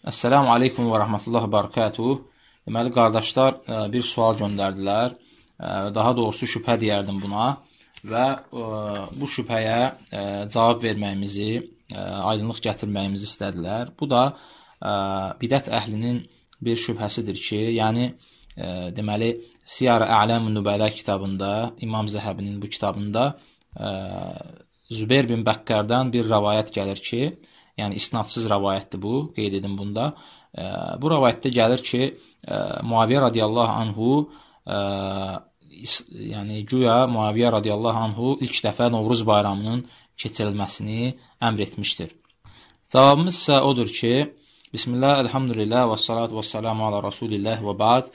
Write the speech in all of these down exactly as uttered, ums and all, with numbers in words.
Əssəlamu aleykum və rəhmətullahi və barakatuh. Deməli, qardaşlar bir sual göndərdilər. Daha doğrusu şübhə deyərdim buna. Və bu şübhəyə cavab verməyimizi, aydınlıq gətirməyimizi istədilər. Bu da bidət əhlinin bir şübhəsidir ki, yəni, deməli, Siyar-ı A'lam-ı Nübələ kitabında, İmam Zəhəbinin bu kitabında Zübeyr bin Bəkkərdən bir rəvayət gəlir ki, yəni isnadsız rəvayətdir bu, qeyd edim bunda. Bu rəvayətdə gəlir ki, Muaviyyə radiyallahu anhu, yəni güya Muaviyyə radiyallahu anhu ilk dəfə Novruz bayramının keçirilməsini əmr etmişdir. Cavabımız isə odur ki, Bismillah, elhamdülillah və salatu və salamu ala Rasulillah və ba'd.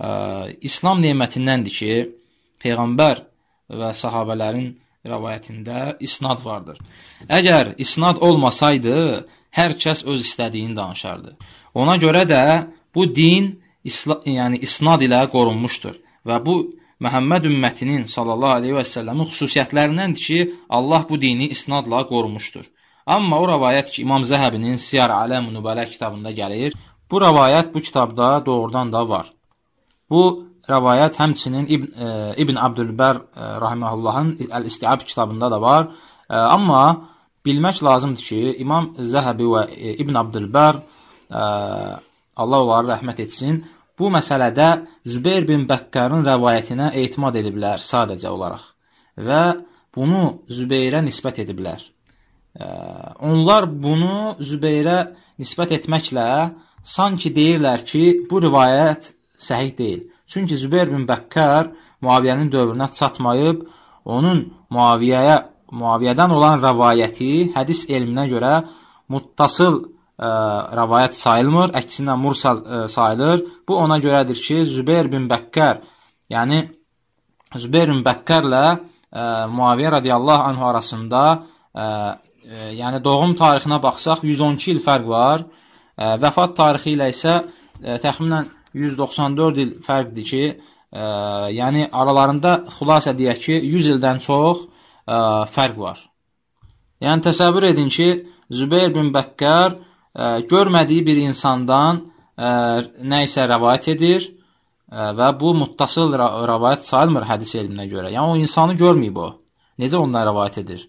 İslam nemətindəndir ki, Peyğəmbər və sahabələrin rəvayətində isnad vardır. Əgər isnad olmasaydı, hər kəs öz istədiyini danışardı. Ona görə də bu din isla, yəni isnad ilə qorunmuşdur. Və bu Məhəmməd ümmətinin sallallahu aleyhi və səlləmin xüsusiyyətlərindəndir ki, Allah bu dini isnadla qorunmuşdur. Amma o rəvayət ki, İmam Zəhəbinin Siyar-ı A'lam-ı Nübələ kitabında gəlir, bu rəvayət bu kitabda doğrudan da var. Bu rəvayət həmçinin İbn, e, İbn Abdülbər e, rahiməhullahın Əl-İstiab kitabında da var. E, amma bilmək lazımdır ki, İmam Zəhəbi və e, İbn Abdülbər, e, Allah onları rəhmət etsin, bu məsələdə Zübeyr bin Bəkkərin rəvayətinə etimad ediblər sadəcə olaraq və bunu Zübeyrə nisbət ediblər. E, onlar bunu Zübeyrə nisbət etməklə sanki deyirlər ki, bu rivayət səhih deyil. Çünki Zübeyr bin Bəkkər Muaviyyənin dövrünə çatmayıb, onun Muaviyyəyə, Muaviyyədən olan rəvayəti hədis elminə görə muttasıl ə, rəvayət sayılmır, əksinə mursal ə, sayılır. Bu ona görədir ki, Zübeyr bin Bəkkər, yəni Zübeyr bin Bəkkərlə ə, Muaviyyə radiyallahu anhu arasında, ə, ə, yəni doğum tarixinə baxsaq yüz on iki il fərq var, ə, vəfat tarixi ilə isə ə, təxminən yüz doxsan dörd il fərqdir ki, ə, yəni aralarında xülasə deyək ki, yüz ildən çox ə, fərq var. Yəni təsəvvür edin ki, Zübeyr bin Bəkkər ə, görmədiyi bir insandan ə, nə isə rəvayət edir ə, və bu muttasıl rəvayət sayılmır hədis elminə görə. Yəni o insanı görməyib o. Necə ondan rəvayət edir?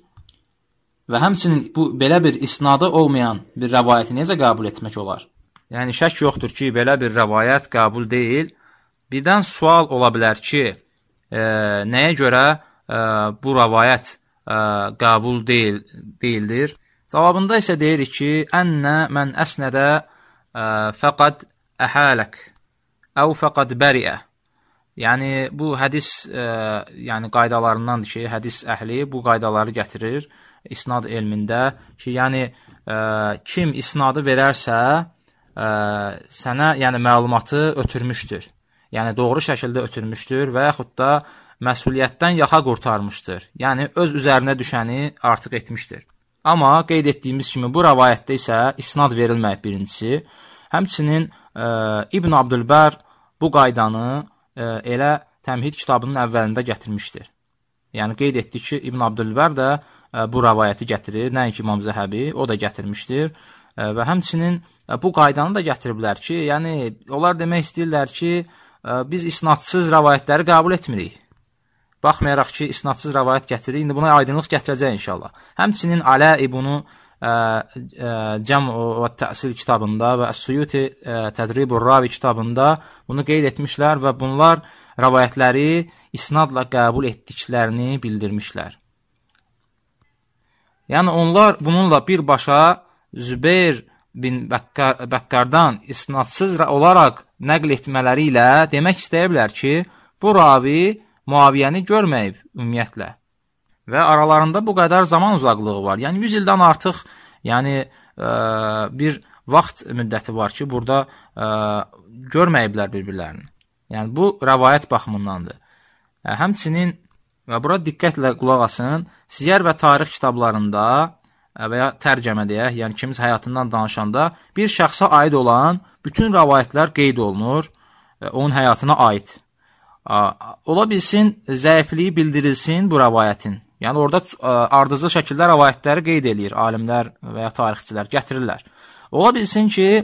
Və həmçinin bu belə bir isnadı olmayan bir rəvayəti necə qəbul etmək olar? Yəni, şək yoxdur ki, belə bir rəvayət qəbul deyil. Birdən sual ola bilər ki, e, nəyə görə e, bu rəvayət e, qəbul deyil, deyildir? Cavabında isə deyirik ki, ənnə mən əsnədə e, fəqad əhələk, əv fəqad bəriə. Yəni, bu hədis e, yəni, qaydalarındandır ki, hədis əhli bu qaydaları gətirir isnad elmində ki, yəni, e, kim isnadı verərsə, Ə, sənə yəni məlumatı ötürmüşdür. Yəni doğru şəkildə ötürmüşdür və yaxud da məsuliyyətdən yaxa qurtarmışdır. Yəni öz üzərinə düşəni artıq etmişdir. Amma qeyd etdiyimiz kimi bu rəvayətdə isə isnad verilməyib birincisi. Həmçinin ə, İbn Abdülbər bu qaydanı ə, elə Təmhid kitabının əvvəlində gətirmişdir. Yəni qeyd etdi ki, İbn Abdülbər də ə, bu rəvayəti gətirir, nəinki İmam Zəhəbi, o da gətirmişdir. Ə, və həmçinin bu qaydanı da gətiriblər ki, yəni onlar demək istəyirlər ki, biz isnadsız rəvayətləri qəbul etmirik. Baxmayaraq ki, isnadsız rəvayət gətirir, indi buna aydınlıq gətirəcək inşallah. Həmçinin Aləi bunu Cəm və Təsil kitabında və Əs-Suyuti Tədribur Ravi kitabında bunu qeyd etmişlər və bunlar rəvayətləri isnadla qəbul etdiklərini bildirmişlər. Yəni onlar bununla birbaşa Zübeyr bin Bəkkar, Bəkkərdən isnadsız olaraq nəql etmələri ilə demək istəyiblər ki, bu ravi Muaviyyəni görməyib ümumiyyətlə. Və aralarında bu qədər zaman uzaqlığı var. Yəni yüz ildən artıq yəni, ə, bir vaxt müddəti var ki, burada ə, görməyiblər bir-birlərini. Yəni bu rəvayət baxımındandır. Ə, həmçinin, və bura diqqətlə qulaq asın, Siyər və tarix kitablarında və ya tərcəmə deyək, yəni kimiz həyatından danışanda bir şəxsə aid olan bütün rəvayətlər qeyd olunur, onun həyatına aid. Ola bilsin, zəifliyi bildirilsin bu rəvayətin. Yəni orada ardıcıl şəkildə rəvayətləri qeyd eləyir alimlər və ya tarixçilər, gətirirlər. Ola bilsin ki,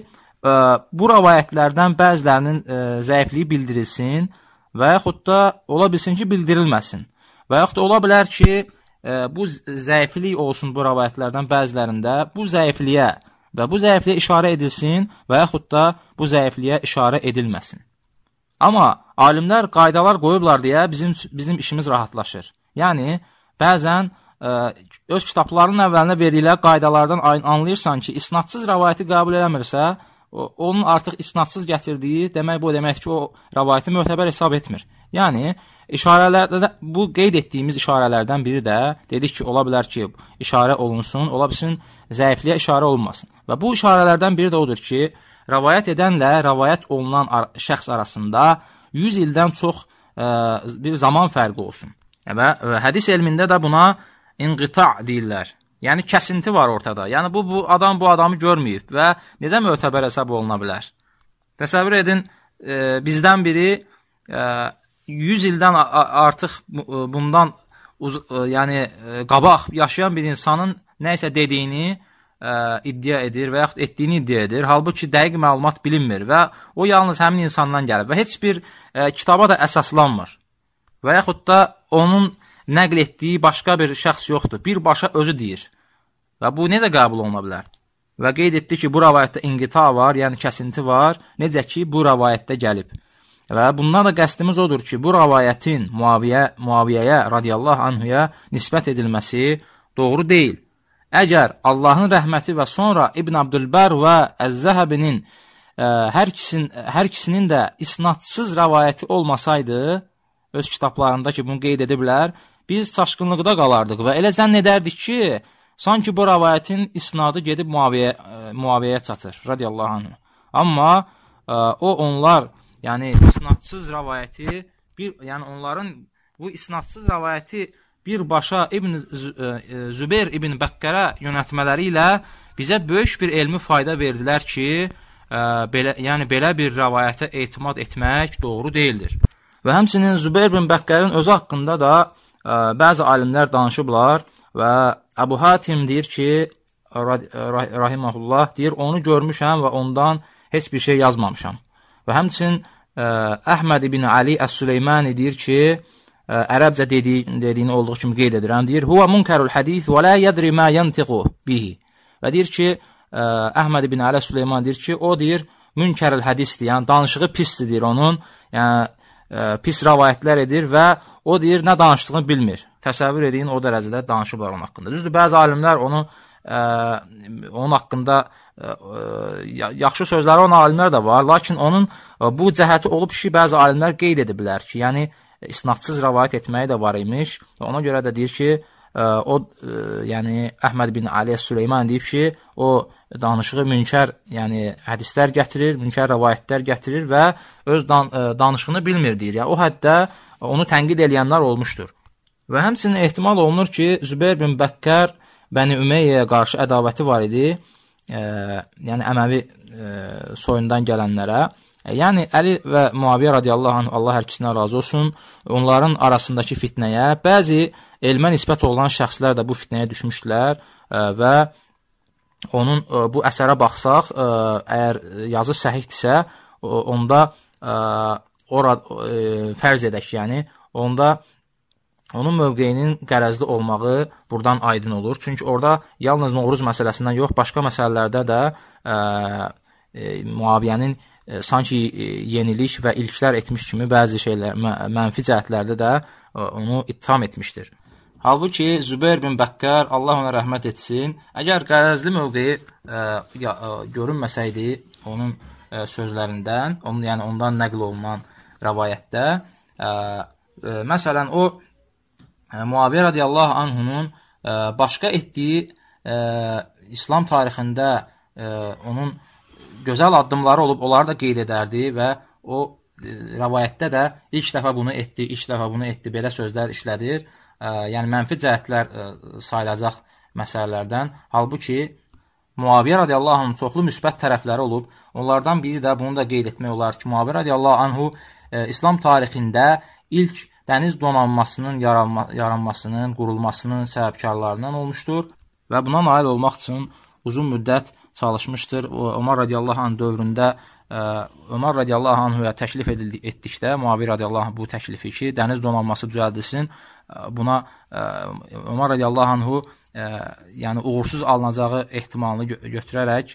bu rəvayətlərdən bəzilərinin ə, zəifliyi bildirilsin və yaxud da ola bilsin ki, bildirilməsin. Və yaxud da ola bilər ki, ə, bu zəiflik olsun bu rəvayətlərdən bəzilərində, bu zəifliyə və bu zəifliyə işarə edilsin və yaxud da bu zəifliyə işarə edilməsin. Amma alimlər qaydalar qoyublar deyə bizim, bizim işimiz rahatlaşır. Yəni, bəzən ə, öz kitablarının əvvəlinə verdikləri qaydalardan anlayırsan ki, isnadsız rəvayəti qəbul eləmirsə, onun artıq isnadsız gətirdiyi, demək bu demək ki, o rəvayəti mötəbər hesab etmir. Yəni, işarələrdə, bu qeyd etdiyimiz işarələrdən biri də dedik ki, ola bilər ki, işarə olunsun, ola bilsin, zəifliyə işarə olunmasın. Və bu işarələrdən biri də odur ki, rəvayət edənlə rəvayət olunan şəxs arasında yüz ildən çox ə, bir zaman fərqi olsun. Və hədis elmində də buna inqita deyirlər. Yəni, kəsinti var ortada. Yəni, bu, bu adam bu adamı görməyib və necə mötəbər hesab oluna bilər? Təsəvvür edin, e, bizdən biri e, yüz ildən artıq bundan uz, e, yəni, e, qabaq yaşayan bir insanın nəysə dediyini e, iddia edir və yaxud etdiyini iddia edir. Halbuki dəqiq məlumat bilinmir və o yalnız həmin insandan gəlir və heç bir e, kitaba da əsaslanmır. Və yaxud da onun nəql etdiyi başqa bir şəxs yoxdur. Birbaşa özü deyir. Və bu necə qəbul oluna bilər? Və qeyd etdi ki, bu rəvayətdə inqita var, yəni kəsinti var, necə ki, bu rəvayətdə gəlib. Və bundan da qəsdimiz odur ki, bu rəvayətin Muaviyə, Muaviyyəyə, radiyallahu anhuya nisbət edilməsi doğru deyil. Əgər Allahın rəhməti və sonra İbn Abdülbər və Əz-Zəhəbinin hər, kisin, hər ikisinin də isnadsız rəvayəti olmasaydı, öz kitablarında ki, bunu qeyd ediblər, biz çaşqınlıqda qalardıq və elə zənn edərdik ki, sanki bu rəvayətin isnadı gedib Muaviyə, Muaviyyəyə çatır, radiyallahu anh. Amma ə, o onlar, yəni isnadsız rəvayəti, bir, yəni onların bu isnadsız rəvayəti birbaşa İbn Zübeyr İbn Bəkkərə yönətmələri ilə bizə böyük bir elmi fayda verdilər ki, ə, belə, yəni belə bir rəvayətə etimad etmək doğru deyildir. Və həmçinin Zübeyr bin Bəkkərin özü haqqında da ə, bəzi alimlər danışıblar və Əbu Hatim deyir ki, rahiməhullah, deyir, onu görmüşəm və ondan heç bir şey yazmamışam. Və həmçinin ə, Əhməd ibn Ali Əs-Süleymani deyir ki, ə, ərəbcə dediyi, dediyini olduğu kimi qeyd edirəm, deyir, huvə munkərul hədith və lə yədri mə yəntiqu bihi. Və deyir ki, ə, Əhməd ibn Ali Əs-Süleymani deyir ki, o deyir, münkərul hədisdir, yəni danışığı pisdir, deyir onun, yəni pis rəvayətlər edir və o deyir, nə danışdığını bilmir. Təsəvvür edin, o dərəcədə danışıblar onun haqqında. Düzdür, bəzi alimlər onu, ə, onun haqqında ə, yaxşı sözləri olan alimlər də var, lakin onun ə, bu cəhəti olub ki, bəzi alimlər qeyd ediblər ki, yəni isnadsız rəvayət etməyi də var imiş. Ona görə də deyir ki, ə, o, ə, yəni Əhməd bin Ali Süleyman deyib ki, o danışığı münkər, yəni hədislər gətirir, münkər rəvayətlər gətirir və öz dan danışığını bilmir deyir. Yəni o həddə onu tənqid edənlər olmuşdur. Və həmçinin ehtimal olunur ki, Zübeyr bin Bəkkər Bəni Ümeyyə qarşı ədavəti var idi, e, yəni Əməvi e, soyundan gələnlərə. E, yəni Əli və Muaviyyə radiyallahu anh, Allah hər ikisindən razı olsun, onların arasındakı fitnəyə, bəzi elmə nisbət olan şəxslər də bu fitnəyə düşmüşdülər e, və onun ə, bu əsərə baxsaq, ə, əgər yazı səhihdirsə, onda ə, ora, ə, fərz edək, yəni, onda onun mövqeyinin qərəzli olmağı buradan aydın olur. Çünki orada yalnız Novruz məsələsindən yox, başqa məsələlərdə də ə, ə, Muaviyyənin ə, sanki ə, yenilik və ilklər etmiş kimi bəzi şeylər, mə mənfi cəhətlərdə də ə, onu ittiham etmişdir. Halbuki Zübeyr bin Bəkkər, Allah ona rəhmət etsin, əgər qərəzli mövqeyi ə, ya, ə, görünməsəydi onun ə, sözlərindən, onun, yəni ondan nəql olunan rəvayətdə, ə, ə, məsələn, o ə, Muaviyyə radiyallahu anhunun ə, başqa etdiyi ə, İslam tarixində ə, onun gözəl addımları olub, onları da qeyd edərdi və o ə, rəvayətdə də ilk dəfə bunu etdi, ilk dəfə bunu etdi, belə sözlər işlədir. Ə, yəni mənfi cəhətlər ə, sayılacaq məsələlərdən. Halbuki Muaviyyə radiyallahu anhun çoxlu müsbət tərəfləri olub. Onlardan biri də, bunu da qeyd etmək olar ki, Muaviyyə radiyallahu anhu ə, İslam tarixində ilk dəniz donanmasının yaranma, yaranmasının, qurulmasının səbəbkarlarından olmuşdur və buna nail olmaq üçün uzun müddət çalışmışdır. Ömər radiyallahu anh dövründə Ömər radiyallahu anhuya təklif edildi, etdikdə Muaviyə radiyallahu anh bu təklifi ki, dəniz donanması düzəldilsin, buna Ömər radiyallahu anhu yəni uğursuz alınacağı ehtimalını gö götürərək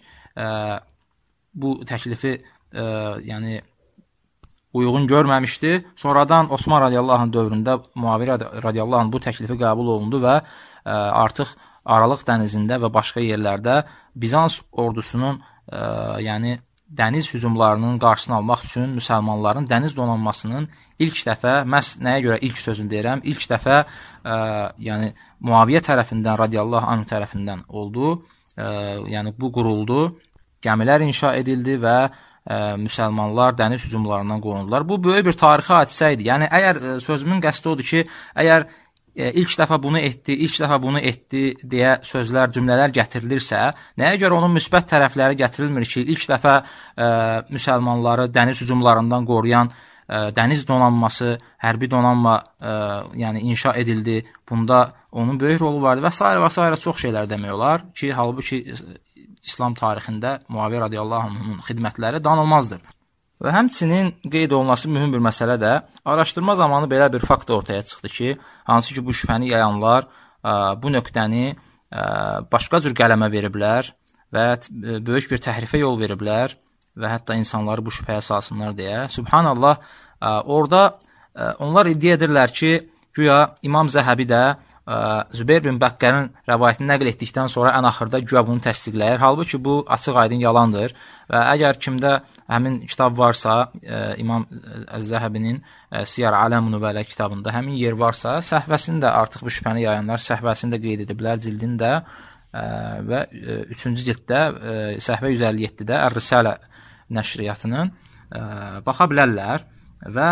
bu təklifi yəni uyğun görməmişdi. Sonradan Osman radiyallahu anh dövründə Muaviyə radiyallahu anh bu təklifi qəbul olundu və artıq Aralıq dənizində və başqa yerlərdə Bizans ordusunun yəni dəniz hücumlarının qarşısını almaq üçün müsəlmanların dəniz donanmasının ilk dəfə, məhz nəyə görə ilk sözünü deyirəm, ilk dəfə ə, yəni Muaviyə tərəfindən, radiyallahu anh tərəfindən oldu, ə, yəni bu quruldu, gəmilər inşa edildi və ə, müsəlmanlar dəniz hücumlarından qorundular. Bu, böyük bir tarixi hadisə idi. Yəni, əgər ə, sözümün qəsdi odur ki, əgər İlk dəfə bunu etdi, ilk dəfə bunu etdi deyə sözlər, cümlələr gətirilirsə, nəyə görə onun müsbət tərəfləri gətirilmir ki, ilk dəfə ə, müsəlmanları dəniz hücumlarından qoruyan ə, dəniz donanması, hərbi donanma ə, yəni inşa edildi, bunda onun böyük rolu vardı və s. və s. çox şeylər demək olar ki, halbuki İslam tarixində Muaviyə radiyallahu anh'ın xidmətləri danılmazdır. Və həmçinin qeyd olunması mühüm bir məsələ də, araşdırma zamanı belə bir fakt ortaya çıxdı ki, hansı ki bu şübhəni yayanlar ə, bu nöqtəni ə, başqa cür qələmə veriblər və böyük bir təhrifə yol veriblər və hətta insanları bu şübhəyə salsınlar deyə. Subhanallah, ə, orada ə, onlar iddia edirlər ki, güya İmam Zəhəbi də ə, Zübeyr bin Bəqqərin rəvayətini nəql etdikdən sonra ən axırda güya bunu təsdiqləyir. Halbuki bu açıq aydın yalandır. Və əgər kimdə həmin kitab varsa, ə, İmam Zəhəbinin ə, Siyar Aləm Nübələ kitabında həmin yer varsa, səhvəsini də artıq bu şübhəni yayanlar səhvəsini də qeyd ediblər cildində ə, və ə, üçüncü cilddə ə, səhvə yüz əlli yeddidə Ər-Risalə nəşriyyatının ə, baxa bilərlər və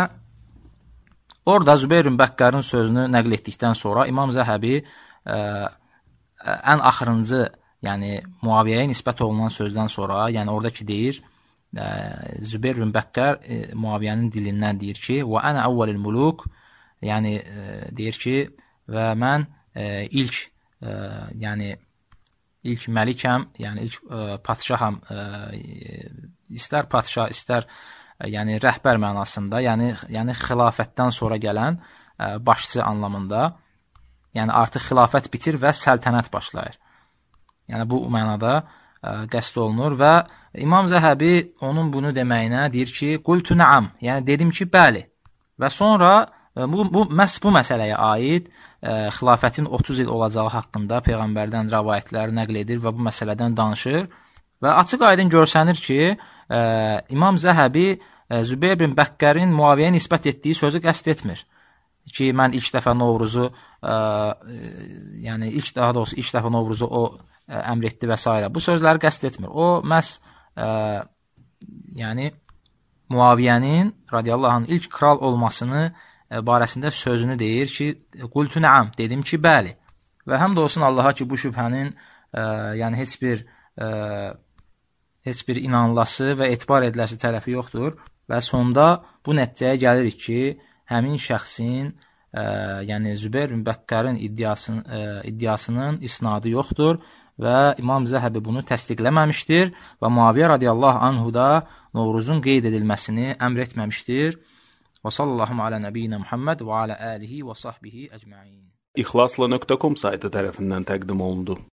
orada Zübeyr bin Bəqqərin sözünü nəql etdikdən sonra İmam Zəhəbi ə, ən axırıncı, yəni Muaviyyəyə nisbət olunan sözdən sonra, yəni oradakı deyir, ə, Zübeyr bin Bəqqər ə, Muaviyyənin dilindən deyir ki, və ənə əvvəlil muluk, yəni ə, deyir ki, və mən ə, ilk, ə, yəni ilk məlikəm, yəni ilk ə, padşaham, ə, istər padşah, istər ə, yəni rəhbər mənasında, yəni, yəni xilafətdən sonra gələn ə, başçı anlamında, yəni artıq xilafət bitir və səltənət başlayır. Yəni bu mənada ə, qəsd olunur və İmam Zəhəbi onun bunu deməyinə deyir ki, qultu nəam, yəni dedim ki, bəli. Və sonra ə, bu, bu, məhz bu məsələyə aid ə, xilafətin otuz il olacağı haqqında Peyğəmbərdən rəvayətləri nəql edir və bu məsələdən danışır. Və açıq aydın görsənir ki, ə, İmam Zəhəbi ə, Zübeyr bin Bəqqərin Muaviyyəyə nisbət etdiyi sözü qəsd etmir. Ki, mən ilk dəfə Novruzu, ə, yəni ilk daha doğrusu ilk dəfə Novruzu o ə, əmr etdi və s. Bu sözləri qəsd etmir. O, məhz ə, yəni Muaviyyənin radiyallahu anh ilk kral olmasını ə, barəsində sözünü deyir ki, qultu nəam, dedim ki, bəli. Və həm də olsun Allaha ki, bu şübhənin ə, yəni heç bir ə, heç bir inanılası və etibar ediləsi tərəfi yoxdur və sonda bu nəticəyə gəlirik ki, həmin şəxsin, ə, yəni Zübeyr bin Bəqqərin iddiasının, ə, iddiasının isnadı yoxdur və İmam Zəhəbi bunu təsdiqləməmişdir və Muaviyyə radiyallahu anhu da Novruzun qeyd edilməsini əmr etməmişdir. Və sallallahu alə nəbiyyinə Muhammed və alə əlihi və sahbihi əcməin. İxlasla nöqtə com saytı tərəfindən təqdim olundu.